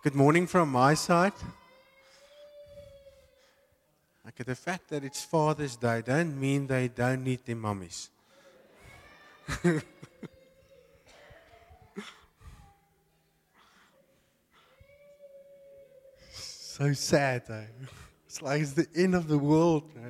Good morning from my side. Okay, the fact that it's Father's Day don't mean they don't need their mummies. So sad, though. It's like it's the end of the world, man.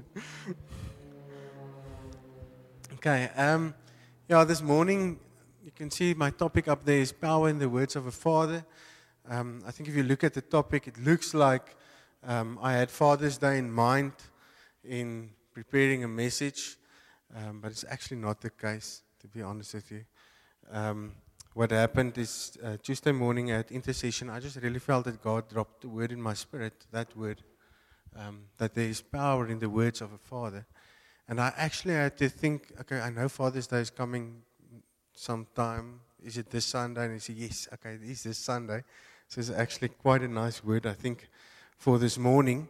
Okay, this morning you can see my topic up there is power in the words of a father. I think if you look at the topic, it looks like I had Father's Day in mind in preparing a message, but it's actually not the case, to be honest with you. What happened is Tuesday morning at intercession, I just really felt that God dropped the word in my spirit, that word, that there is power in the words of a father. And I actually had to think, okay, I know Father's Day is coming sometime. Is it this Sunday? And he said, yes, okay, it is this Sunday. So it's actually quite a nice word, I think, for this morning.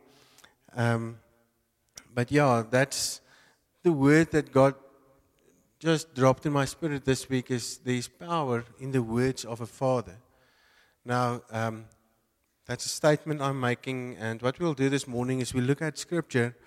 But yeah, that's the word that God just dropped in my spirit this week is there's power in the words of a father. Now, that's a statement I'm making, and what we'll do this morning is we'll look at Scripture,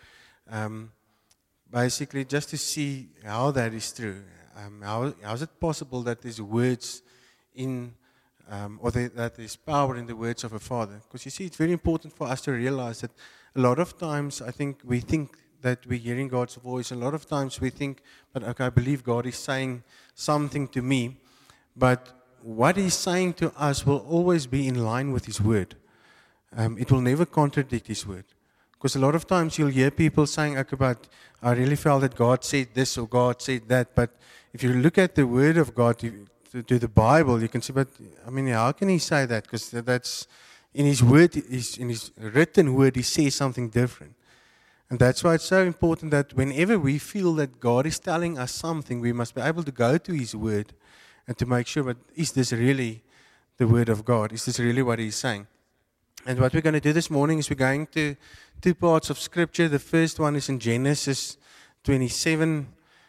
basically just to see how that is true. How is it possible that there's words in, that there's power in the words of a father? Because you see, it's very important for us to realize that a lot of times I think we think that we're hearing God's voice. A lot of times we think, but okay, I believe God is saying something to me. But what He's saying to us will always be in line with His word. It will never contradict His word. Because a lot of times you'll hear people saying, okay, but I really felt that God said this or God said that. But if you look at the word of God, to the Bible, you can see, but I mean, how can He say that? Because that's in His word, in His written word, He says something different. And that's why it's so important that whenever we feel that God is telling us something, we must be able to go to His word and to make sure, but is this really the word of God? Is this really what He's saying? And what we're going to do this morning is we're going to two parts of Scripture. The first one is in Genesis 27.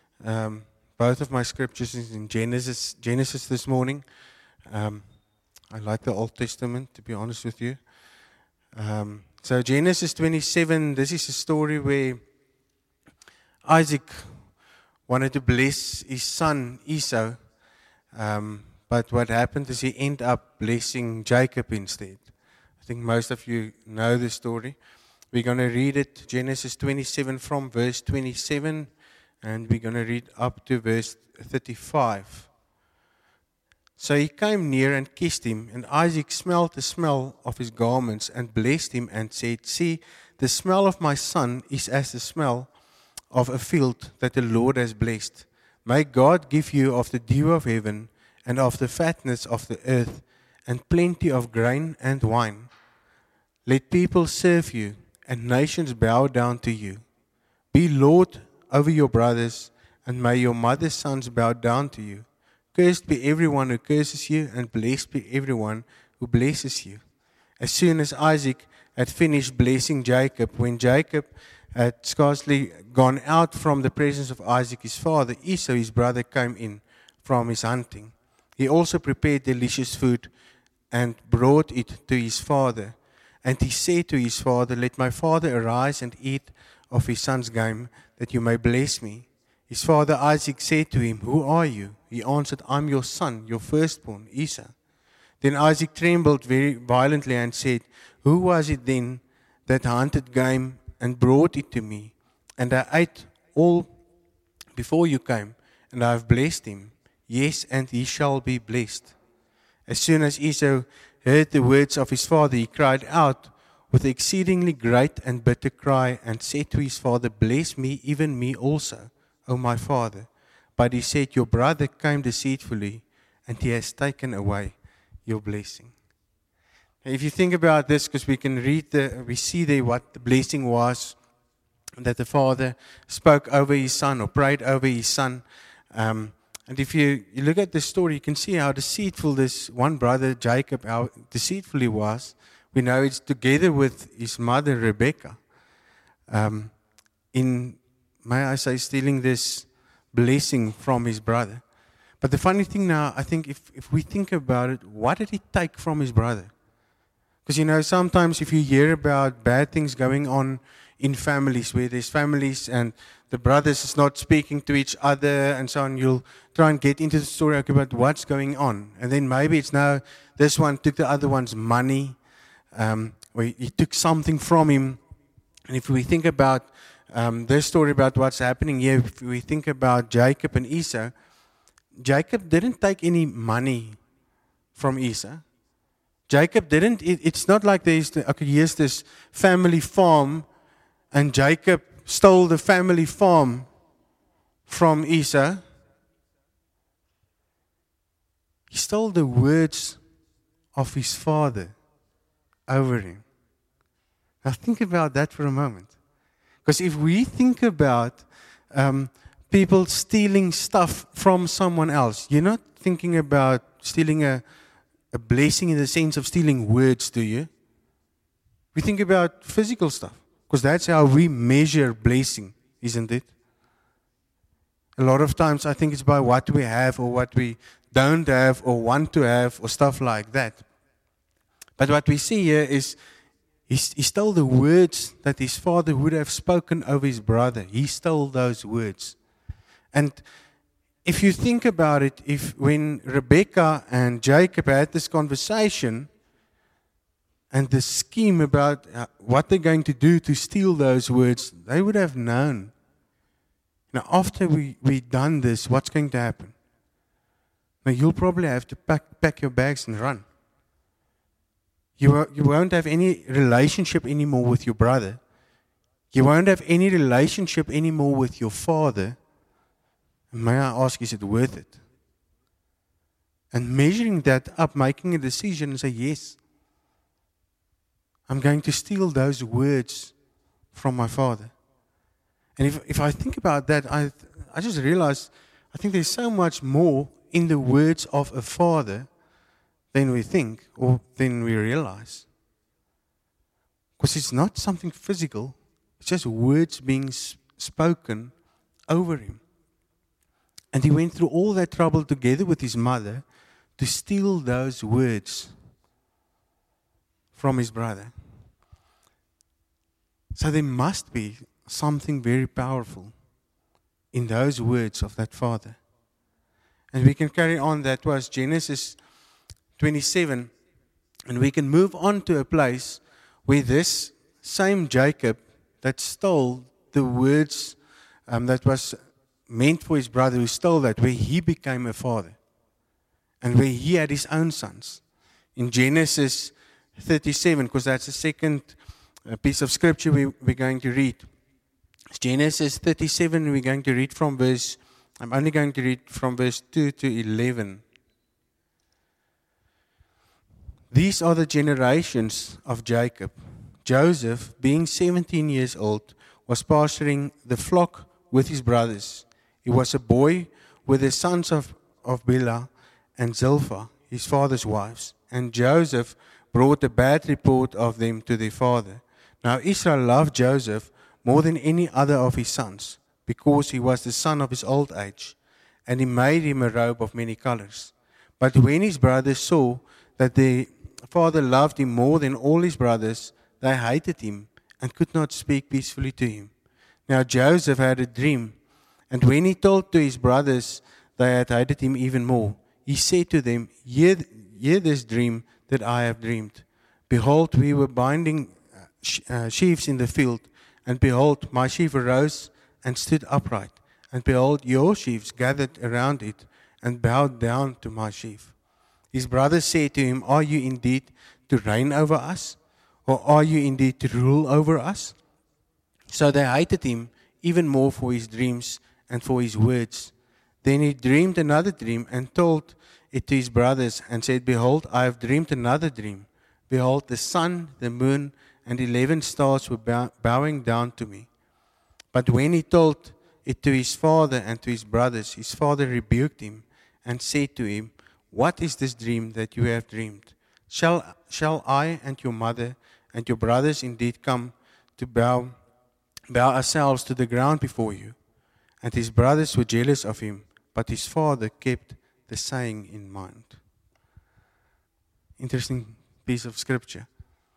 Both of my scriptures is in Genesis this morning. I like the Old Testament, to be honest with you. So Genesis 27, this is a story where Isaac wanted to bless his son Esau, but what happened is he ended up blessing Jacob instead. I think most of you know the story. We're going to read it, Genesis 27 from verse 27, and we're going to read up to verse 35. So he came near and kissed him, and Isaac smelled the smell of his garments and blessed him and said, see, the smell of my son is as the smell of a field that the Lord has blessed. May God give you of the dew of heaven and of the fatness of the earth and plenty of grain and wine. Let people serve you and nations bow down to you. Be Lord over your brothers, and may your mother's sons bow down to you. Cursed be everyone who curses you, and blessed be everyone who blesses you. As soon as Isaac had finished blessing Jacob, when Jacob had scarcely gone out from the presence of Isaac his father, Esau his brother came in from his hunting. He also prepared delicious food and brought it to his father. And he said to his father, let my father arise and eat of his son's game, that you may bless me. His father Isaac said to him, who are you? He answered, I'm your son, your firstborn, Esau. Then Isaac trembled very violently and said, who was it then that hunted game and brought it to me? And I ate all before you came, and I have blessed him. Yes, and he shall be blessed. As soon as Esau heard the words of his father, he cried out with an exceedingly great and bitter cry, and said to his father, bless me, even me also, O my father. But he said, your brother came deceitfully, and he has taken away your blessing. If you think about this, because we see there what the blessing was, that the father spoke over his son or prayed over his son. And if you look at the story, you can see how deceitful this one brother, Jacob, how deceitful he was. We know it's together with his mother, Rebekah, may I say, stealing this blessing from his brother. But the funny thing now, I think if we think about it, what did he take from his brother? Because, sometimes if you hear about bad things going on in families, where there's families and the brothers is not speaking to each other and so on, you'll try and get into the story about what's going on. And then maybe it's now this one took the other one's money, or he took something from him. And if we think about this story about what's happening here, if we think about Jacob and Esau, Jacob didn't take any money from Esau. Jacob didn't, it's not like here's this family farm, and Jacob stole the family farm from Esau. He stole the words of his father over him. Now think about that for a moment. Because if we think about people stealing stuff from someone else, you're not thinking about stealing a blessing in the sense of stealing words, do you? We think about physical stuff, because that's how we measure blessing, isn't it? A lot of times I think it's by what we have or what we don't have or want to have or stuff like that. But what we see here is he stole the words that his father would have spoken over his brother. He stole those words. And if you think about it, when Rebekah and Jacob had this conversation and the scheme about what they're going to do to steal those words, they would have known. Now, after we done this, what's going to happen? Now, you'll probably have to pack your bags and run. You won't have any relationship anymore with your brother. You won't have any relationship anymore with your father. May I ask, is it worth it? And measuring that up, making a decision and say, yes, I'm going to steal those words from my father. And if I think about that, I just realize I think there's so much more in the words of a father than we think or than we realize. Because it's not something physical. It's just words being spoken over him. And he went through all that trouble together with his mother to steal those words from his brother. So there must be something very powerful in those words of that father. And we can carry on. That was Genesis 27. And we can move on to a place where this same Jacob that stole the words that was meant for his brother, who stole that, where he became a father and where he had his own sons. In Genesis 37, because that's the second piece of scripture we're going to read. Genesis 37, we're going to read from I'm only going to read from verse 2 to 11. These are the generations of Jacob. Joseph, being 17 years old, was pasturing the flock with his brothers. He was a boy with the sons of Bilhah and Zilpah, his father's wives. And Joseph brought a bad report of them to their father. Now Israel loved Joseph more than any other of his sons, because he was the son of his old age, and he made him a robe of many colors. But when his brothers saw that their father loved him more than all his brothers, they hated him and could not speak peacefully to him. Now Joseph had a dream, and when he told to his brothers, they had hated him even more. He said to them, Hear this dream that I have dreamed. Behold, we were binding sheaves in the field, and behold, my sheaf arose and stood upright. And behold, your sheaves gathered around it and bowed down to my sheaf. His brothers said to him, Are you indeed to reign over us? Or are you indeed to rule over us? So they hated him even more for his dreams and for his words. Then he dreamed another dream and told it to his brothers and said, Behold, I have dreamed another dream. Behold, the sun, the moon, and 11 stars were bowing down to me. But when he told it to his father and to his brothers, his father rebuked him and said to him, What is this dream that you have dreamed? Shall I and your mother and your brothers indeed come to bow ourselves to the ground before you? And his brothers were jealous of him, but his father kept the saying in mind. Interesting piece of scripture.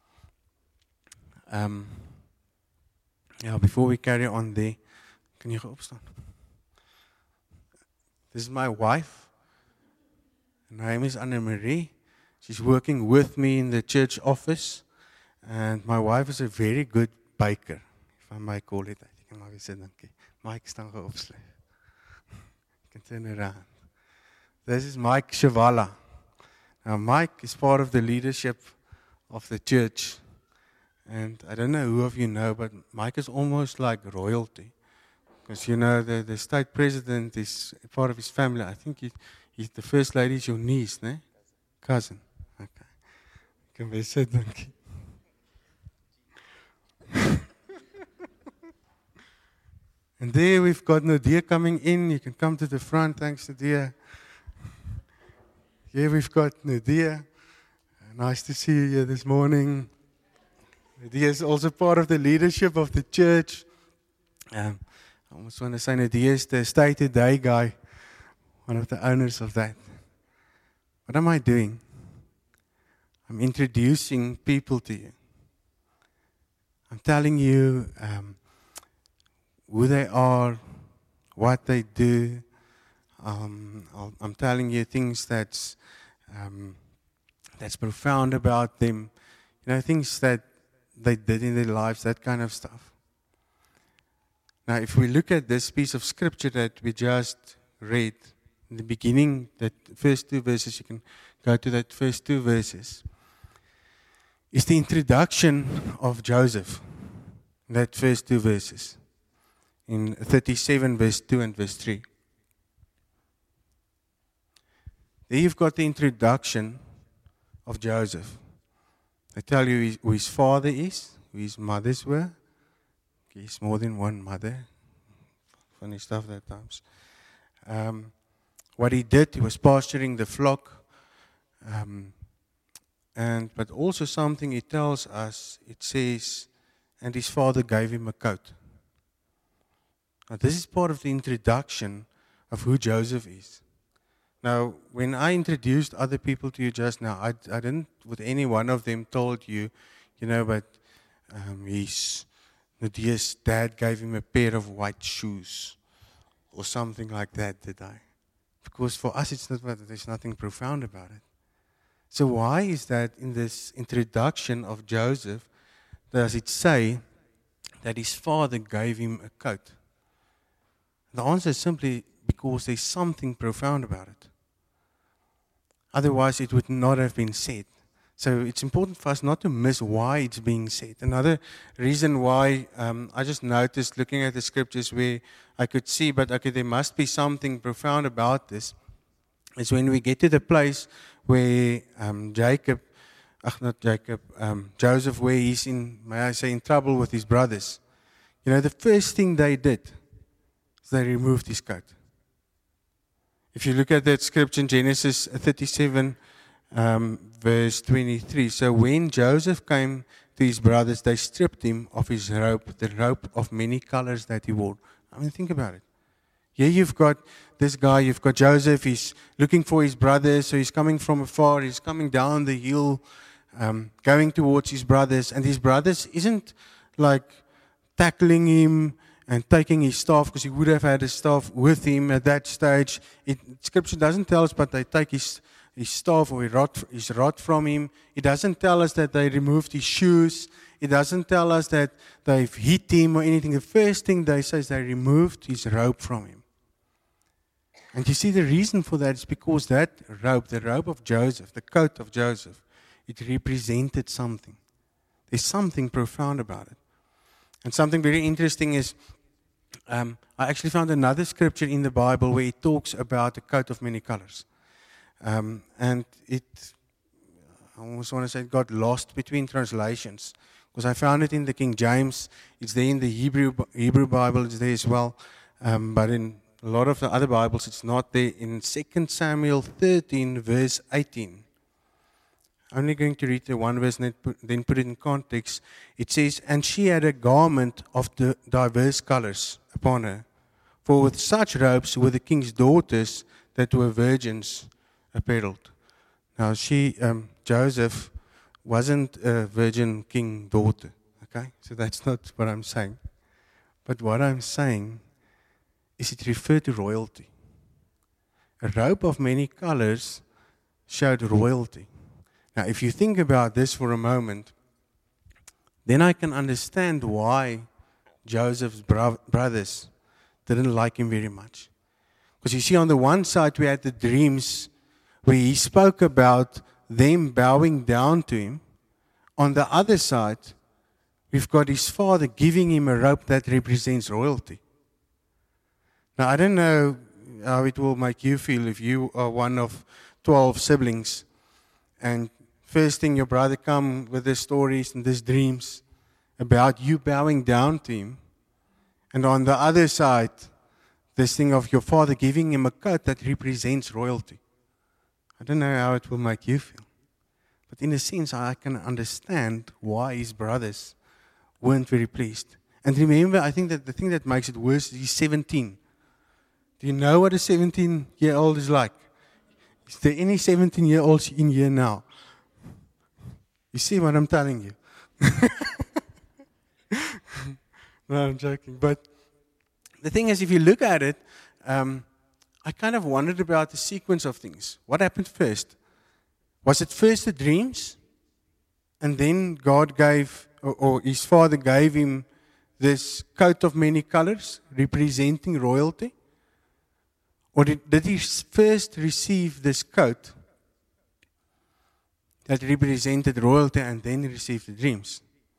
Um, before we carry on there, can you go opstaan? This is my wife. Her name is Anne-Marie. She's working with me in the church office. And my wife is a very good baker, if I may call it that. You can maybe say, dankie. Mike staan geopsluit. You can turn around. This is Mike Shavala. Now, Mike is part of the leadership of the church. And I don't know who of you know, but Mike is almost like royalty. Because, the state president is part of his family. I think the first lady is your niece, ne? Cousin. Okay. You can be said, dankie. And there we've got Nadia coming in. You can come to the front. Thanks, Nadia. Here we've got Nadia. Nice to see you here this morning. Nadia is also part of the leadership of the church. I almost want to say Nadia is the Stay Today guy, one of the owners of that. What am I doing? I'm introducing people to you. I'm telling you who they are, what they do. I'm telling you things that's profound about them. Things that they did in their lives, that kind of stuff. Now, if we look at this piece of scripture that we just read, in the beginning, that first 2 verses, you can go to that first 2 verses, is the introduction of Joseph. That first 2 verses. In 37 verse 2 and verse 3. There you've got the introduction of Joseph. They tell you who his father is, who his mothers were. He's more than one mother. Funny stuff at times. What he did, he was pasturing the flock. But also something it tells us, it says, and his father gave him a coat. Now, this is part of the introduction of who Joseph is. Now, when I introduced other people to you just now, I didn't, with any one of them, told you, but Nadia's dad gave him a pair of white shoes or something like that, did I? Because for us, there's nothing profound about it. So why is that in this introduction of Joseph, does it say that his father gave him a coat? The answer is simply because there's something profound about it. Otherwise, it would not have been said. So it's important for us not to miss why it's being said. Another reason why I just noticed looking at the scriptures where I could see, there must be something profound about this, is when we get to the place where Joseph, where he's in trouble with his brothers. The first thing they did, they removed his coat. If you look at that scripture in Genesis 37, verse 23. So when Joseph came to his brothers, they stripped him of his robe, the robe of many colors that he wore. Think about it. Here you've got this guy, you've got Joseph, he's looking for his brothers, so he's coming from afar, he's coming down the hill, going towards his brothers, and his brothers isn't like tackling him and taking his staff, because he would have had his staff with him at that stage. Scripture doesn't tell us, but they take his staff or his rod from him. It doesn't tell us that they removed his shoes. It doesn't tell us that they've hit him or anything. The first thing they say is they removed his robe from him. And you see, the reason for that is because that robe, the robe of Joseph, the coat of Joseph, it represented something. There's something profound about it. And something very interesting is, I actually found another scripture in the Bible where it talks about a coat of many colors. And I almost want to say it got lost between translations, because I found it in the King James. It's there in the Hebrew Bible, it's there as well. But in a lot of the other Bibles, it's not there. In 2 Samuel 13, verse 18. I'm only going to read the one verse and then put it in context. It says, and she had a garment of the diverse colors upon her. For with such robes were the king's daughters that were virgins apparelled. Now Joseph wasn't a virgin king daughter. Okay? So that's not what I'm saying. But what I'm saying is it referred to royalty. A robe of many colors showed royalty. Now, if you think about this for a moment, then I can understand why Joseph's brothers didn't like him very much. Because you see, on the one side, we had the dreams where he spoke about them bowing down to him. On the other side, we've got his father giving him a robe that represents royalty. Now, I don't know how it will make you feel if you are one of 12 siblings and first thing your brother come with these stories and these dreams about you bowing down to him, and on the other side, this thing of your father giving him a coat that represents royalty. I don't know how it will make you feel. But in a sense, I can understand why his brothers weren't very pleased. And remember, I think that the thing that makes it worse is he's 17. Do you know what a 17-year-old is like? Is there any 17-year-olds in here now? You see what I'm telling you? No, I'm joking. But the thing is, if you look at it, I kind of wondered about the sequence of things. What happened first? Was it first the dreams? And then God gave, or his father gave him this coat of many colors, representing royalty? Or did he first receive this coat that represented royalty and then receive the dreams?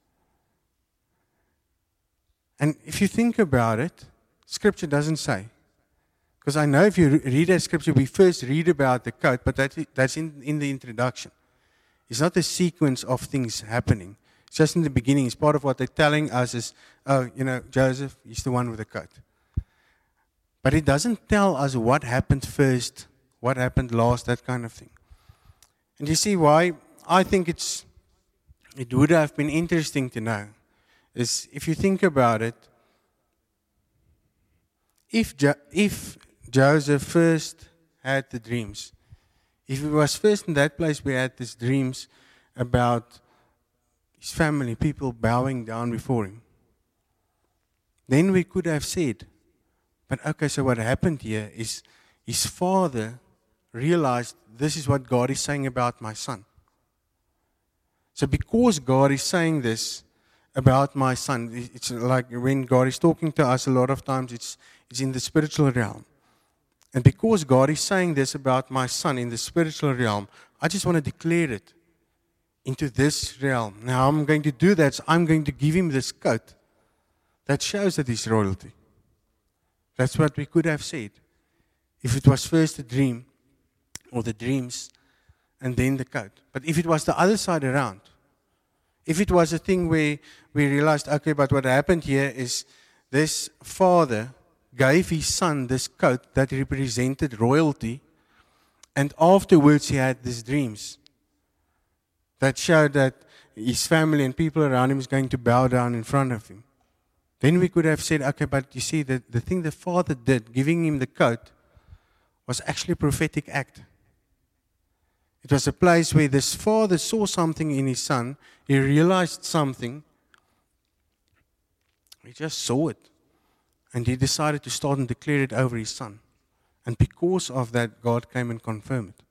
And if you think about it, Scripture doesn't say. Because I know if you read that Scripture, we first read about the coat, but that's in the introduction. It's not a sequence of things happening. It's just in the beginning. It's part of what they're telling us is, Joseph, he's the one with the coat. But it doesn't tell us what happened first, what happened last, that kind of thing. And you see why I think it would have been interesting to know is if you think about it, if Joseph first had the dreams, if he was first in that place where he had these dreams about his family, people bowing down before him, then we could have said, but okay, so what happened here is his father realized this is what God is saying about my son. So because God is saying this about my son, it's like when God is talking to us a lot of times, it's in the spiritual realm. And because God is saying this about my son in the spiritual realm, I just want to declare it into this realm. Now I'm going to do that, so I'm going to give him this coat that shows that he's royalty. That's what we could have said. If it was first the dream, or the dreams, and then the coat. But if it was the other side around, if it was a thing where we realized, okay, but what happened here is this father gave his son this coat that represented royalty, and afterwards he had these dreams that showed that his family and people around him is going to bow down in front of him. Then we could have said, okay, but you see, the thing the father did, giving him the coat, was actually a prophetic act. It was a place where this father saw something in his son. He realized something. He just saw it. And he decided to start and declare it over his son. And because of that, God came and confirmed it.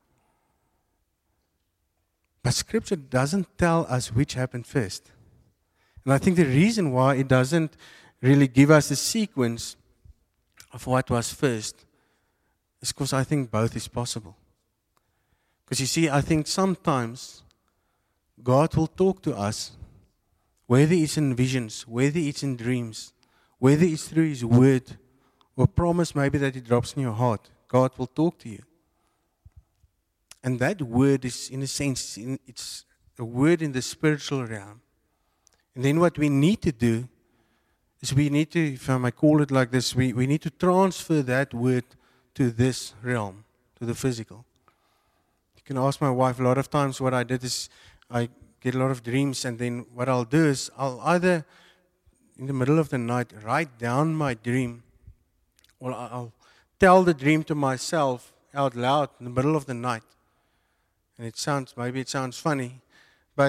But Scripture doesn't tell us which happened first. And I think the reason why it doesn't really give us the sequence of what was first is because I think both is possible. Because you see, I think sometimes God will talk to us, whether it's in visions, whether it's in dreams, whether it's through His word, or promise maybe that He drops in your heart. God will talk to you. And that word is, in a sense, it's a word in the spiritual realm. And then what we need to do is we need to, if I may call it like this, we need to transfer that word to this realm, to the physical. You can ask my wife, a lot of times what I did is I get a lot of dreams, and then what I'll do is I'll either, in the middle of the night, write down my dream, or I'll tell the dream to myself out loud in the middle of the night. And maybe it sounds funny, but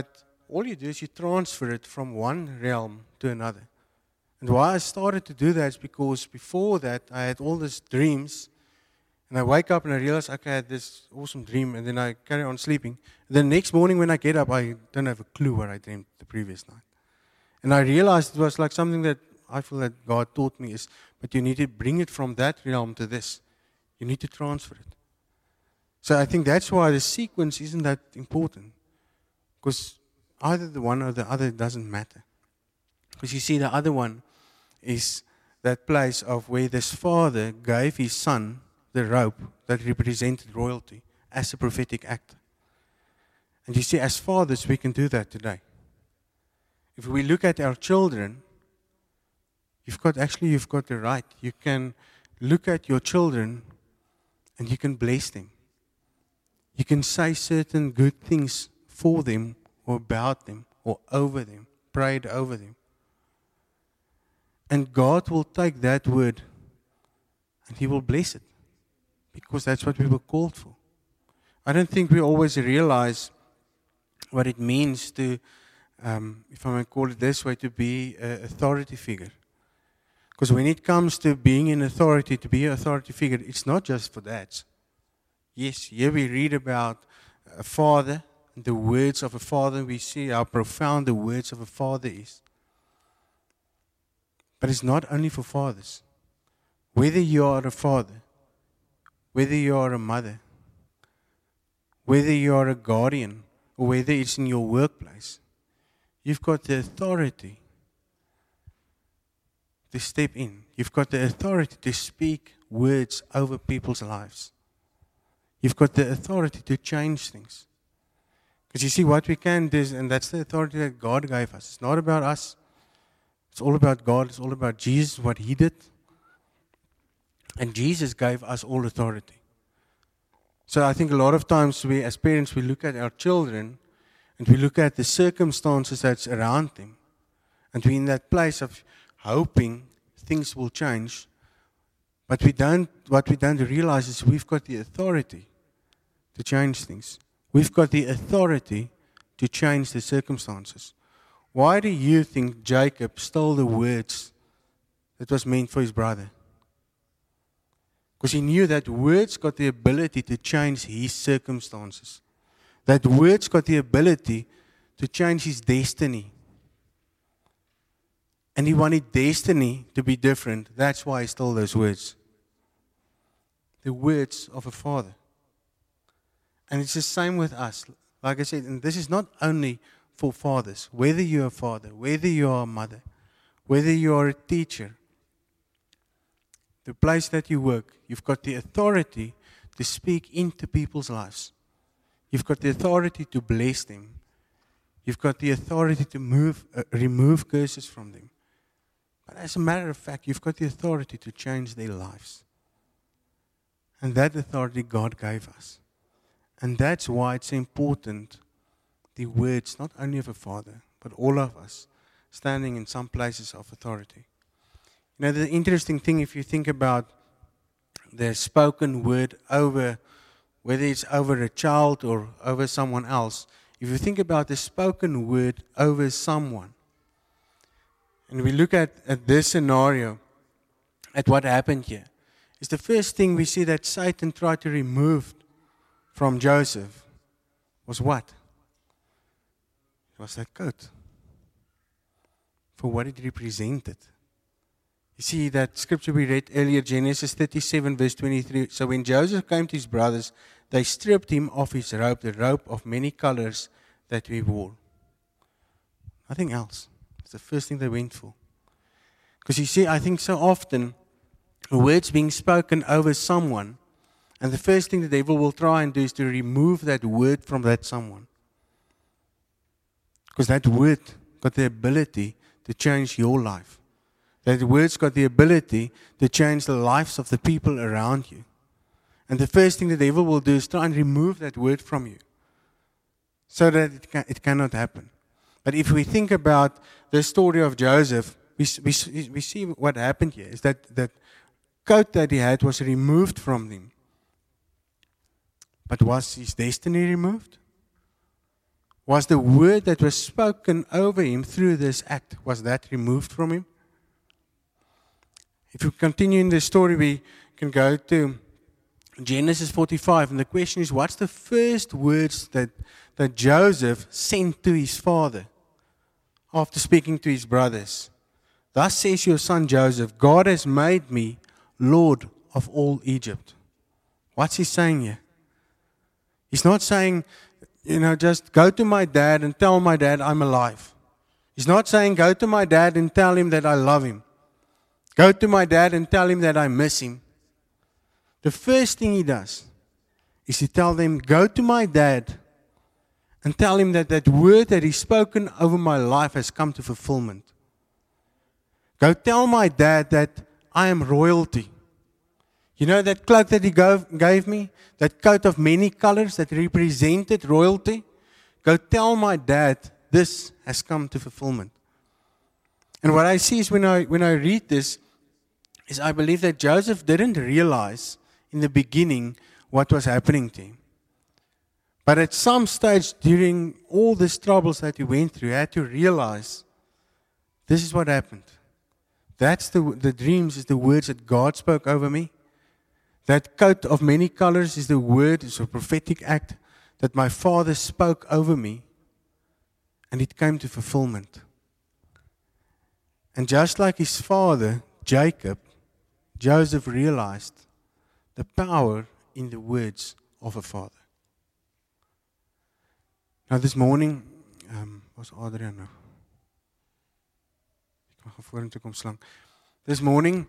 all you do is you transfer it from one realm to another. And why I started to do that is because before that, I had all these dreams. And I wake up and I realize, okay, I had this awesome dream. And then I carry on sleeping. And the next morning when I get up, I don't have a clue what I dreamed the previous night. And I realized it was like something that I feel that God taught me is, but you need to bring it from that realm to this. You need to transfer it. So I think that's why the sequence isn't that important. Because either the one or the other doesn't matter. Because you see, the other one is that place of where this father gave his son the robe that represented royalty as a prophetic act. And you see, as fathers, we can do that today. If we look at our children, you've got the right. You can look at your children and you can bless them. You can say certain good things for them or about them or over them, pray it over them. And God will take that word and He will bless it. Because that's what we were called for. I don't think we always realize what it means to, if I may call it this way, to be an authority figure. Because when it comes to being in authority, to be an authority figure, it's not just for dads. Yes, here we read about a father, and the words of a father. We see how profound the words of a father is. But it's not only for fathers. Whether you are a father, whether you are a mother, whether you are a guardian, or whether it's in your workplace, you've got the authority to step in. You've got the authority to speak words over people's lives. You've got the authority to change things. Because you see, what we can do, and that's the authority that God gave us. It's not about us. It's all about God. It's all about Jesus, what He did. And Jesus gave us all authority. So I think a lot of times we, as parents, we look at our children and we look at the circumstances that's around them. And we're in that place of hoping things will change. But what we don't realize is we've got the authority to change things. We've got the authority to change the circumstances. Why do you think Jacob stole the words that was meant for his brother? Because he knew that words got the ability to change his circumstances. That words got the ability to change his destiny. And he wanted destiny to be different. That's why he stole those words. The words of a father. And it's the same with us. Like I said, and this is not only for fathers. Whether you're a father, whether you are a mother, whether you are a teacher, the place that you work, you've got the authority to speak into people's lives. You've got the authority to bless them. You've got the authority to remove curses from them. But as a matter of fact, you've got the authority to change their lives. And that authority God gave us. And that's why it's important, the words, not only of a father, but all of us, standing in some places of authority. You know, the interesting thing, if you think about the spoken word over, whether it's over a child or over someone else, if you think about the spoken word over someone, and we look at this scenario, at what happened here, it's the first thing we see that Satan tried to remove from Joseph was what? It was that coat. For what it represented. You see that scripture we read earlier, Genesis 37 verse 23. So when Joseph came to his brothers, they stripped him of his robe, the robe of many colors that we wore. Nothing else. It's the first thing they went for. Because you see, I think so often, words being spoken over someone, and the first thing the devil will try and do is to remove that word from that someone. Because that word got the ability to change your life. That word's got the ability to change the lives of the people around you. And the first thing the devil will do is try and remove that word from you. So that it cannot happen. But if we think about the story of Joseph, we see what happened here. Is that coat that he had was removed from him. But was his destiny removed? Was the word that was spoken over him through this act, was that removed from him? If we continue in the story, we can go to Genesis 45, and the question is, what's the first words that Joseph sent to his father after speaking to his brothers? Thus says your son Joseph, God has made me Lord of all Egypt. What's he saying here? He's not saying, just go to my dad and tell my dad I'm alive. He's not saying go to my dad and tell him that I love him. Go to my dad and tell him that I miss him. The first thing he does is to tell them, go to my dad and tell him that that word that he's spoken over my life has come to fulfillment. Go tell my dad that I am royalty. You know that cloak that he gave me? That coat of many colors that represented royalty? Go tell my dad this has come to fulfillment. And what I see is when I read this, is I believe that Joseph didn't realize in the beginning what was happening to him. But at some stage during all these troubles that he went through, he had to realize this is what happened. That's the dreams, is the words that God spoke over me. That coat of many colors is the word, is a prophetic act that my father spoke over me. And it came to fulfillment. And just like his father, Jacob, Joseph realized the power in the words of a father. Now this morning, was Adrian nou? Ek mag vorentoe kom slang. This morning,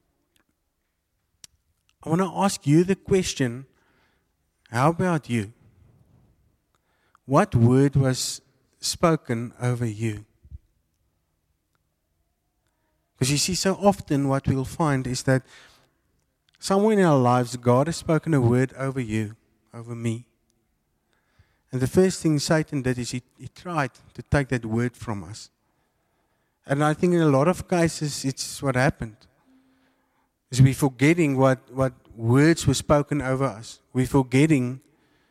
I want to ask you the question, how about you? What word was spoken over you? Because you see, so often what we'll find is that somewhere in our lives, God has spoken a word over you, over me. And the first thing Satan did is he tried to take that word from us. And I think in a lot of cases, it's what happened. Is we're forgetting what words were spoken over us. We're forgetting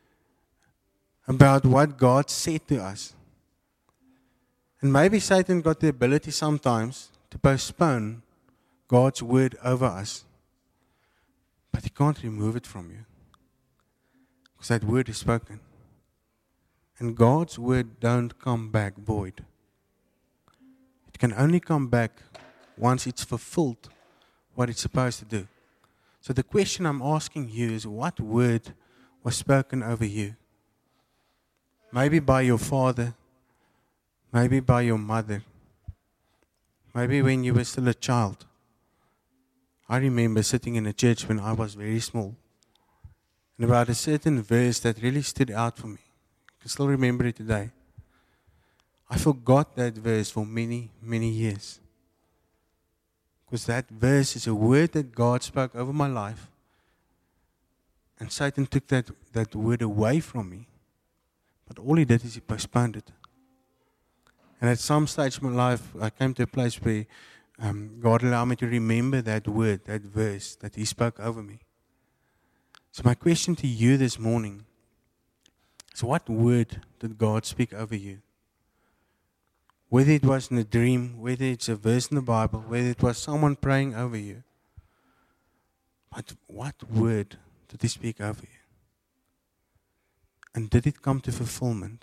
about what God said to us. And maybe Satan got the ability sometimes to postpone God's word over us. But he can't remove it from you. Because that word is spoken. And God's word don't come back void. It can only come back once it's fulfilled what it's supposed to do. So the question I'm asking you is, what word was spoken over you? Maybe by your father. Maybe by your mother. Maybe when you were still a child. I remember sitting in a church when I was very small. And about a certain verse that really stood out for me. I can still remember it today. I forgot that verse for many, many years. Because that verse is a word that God spoke over my life. And Satan took that word away from me. But all he did is he postponed it. And at some stage of my life, I came to a place where God allowed me to remember that word, that verse that he spoke over me. So my question to you this morning is, what word did God speak over you? Whether it was in a dream, whether it's a verse in the Bible, whether it was someone praying over you. But what word did he speak over you? And did it come to fulfillment?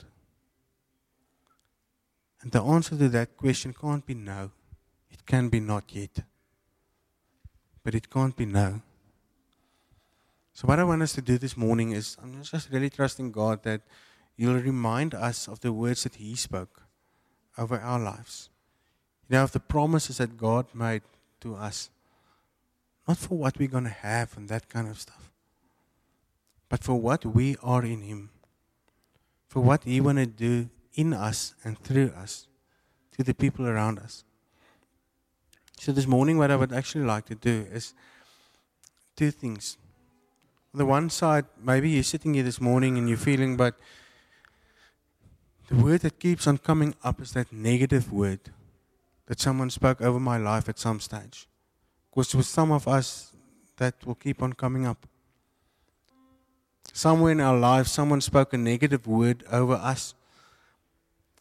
And the answer to that question can't be no. It can be not yet. But it can't be no. So what I want us to do this morning is, I'm just really trusting God that He'll remind us of the words that He spoke over our lives. You know, of the promises that God made to us. Not for what we're going to have and that kind of stuff. But for what we are in Him. For what He want to do in us and through us to the people around us. So this morning what I would actually like to do is two things. On the one side, maybe you're sitting here this morning and you're feeling, but the word that keeps on coming up is that negative word that someone spoke over my life at some stage. Because with some of us, that will keep on coming up. Somewhere in our lives, someone spoke a negative word over us,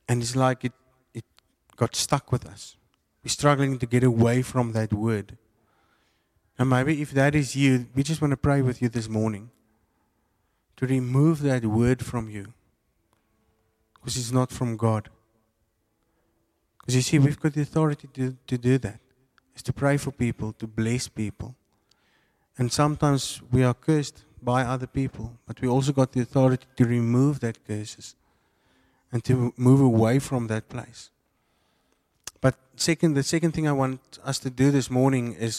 And it's like it got stuck with us. We're struggling to get away from that word. And maybe if that is you, we just want to pray with you this morning to remove that word from you. Because it's not from God. Because you see, we've got the authority to do that. Is to pray for people, to bless people. And sometimes we are cursed by other people, but we also got the authority to remove that curses and to move away from that place. But the second thing I want us to do this morning is,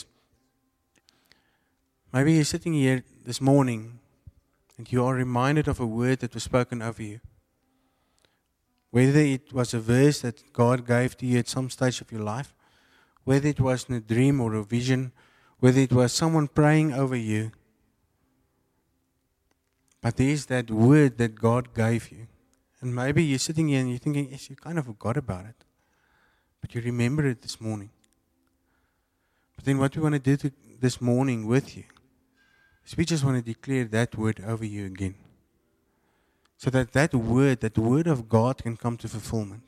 maybe you're sitting here this morning and you are reminded of a word that was spoken over you. Whether it was a verse that God gave to you at some stage of your life, whether it was in a dream or a vision, whether it was someone praying over you. But there's that word that God gave you. And maybe you're sitting here and you're thinking, yes, you kind of forgot about it. But you remember it this morning. But then what we want to do this morning with you is we just want to declare that word over you again. So that the word of God can come to fulfillment.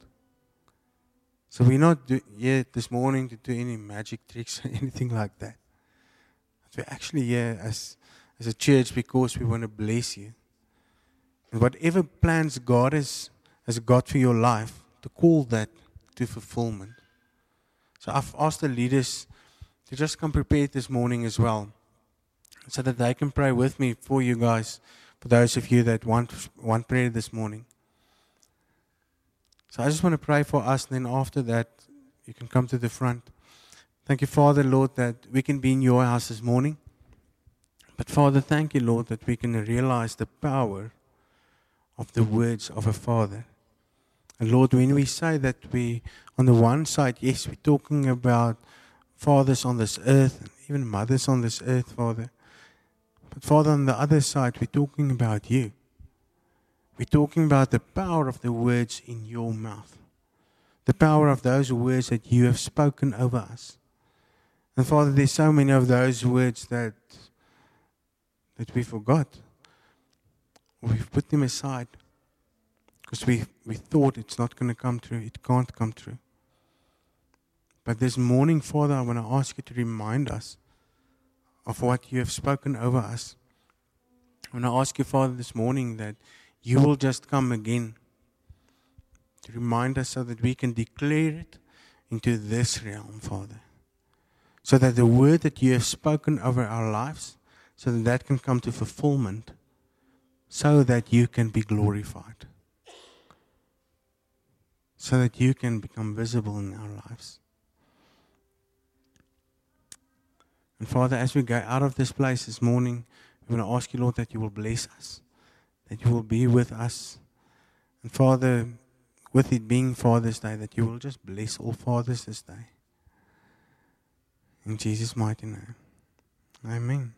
So we're not here this morning to do any magic tricks or anything like that. But we're actually here as a church because we want to bless you. And whatever plans God has got for your life, to call that to fulfillment. So I've asked the leaders to just come prepared this morning as well, so that they can pray with me for you guys, for those of you that want prayer this morning. So I just want to pray for us, and then after that, you can come to the front. Thank you, Father, Lord, that we can be in your house this morning. But Father, thank you, Lord, that we can realize the power of the words of a father. And Lord, when we say that we, on the one side, yes, we're talking about fathers on this earth, and even mothers on this earth, Father. But Father, on the other side, we're talking about you. We're talking about the power of the words in your mouth. The power of those words that you have spoken over us. And Father, there's so many of those words that we forgot. We've put them aside because we thought it's not going to come true. It can't come true. But this morning, Father, I want to ask you to remind us of what you have spoken over us. I want to ask you, Father, this morning that you will just come again to remind us so that we can declare it into this realm, Father. So that the word that you have spoken over our lives, so that can come to fulfillment, so that you can be glorified. So that you can become visible in our lives. And Father, as we go out of this place this morning, we want to ask you, Lord, that you will bless us, that you will be with us. And Father, with it being Father's Day, that you will just bless all fathers this day. In Jesus' mighty name. Amen.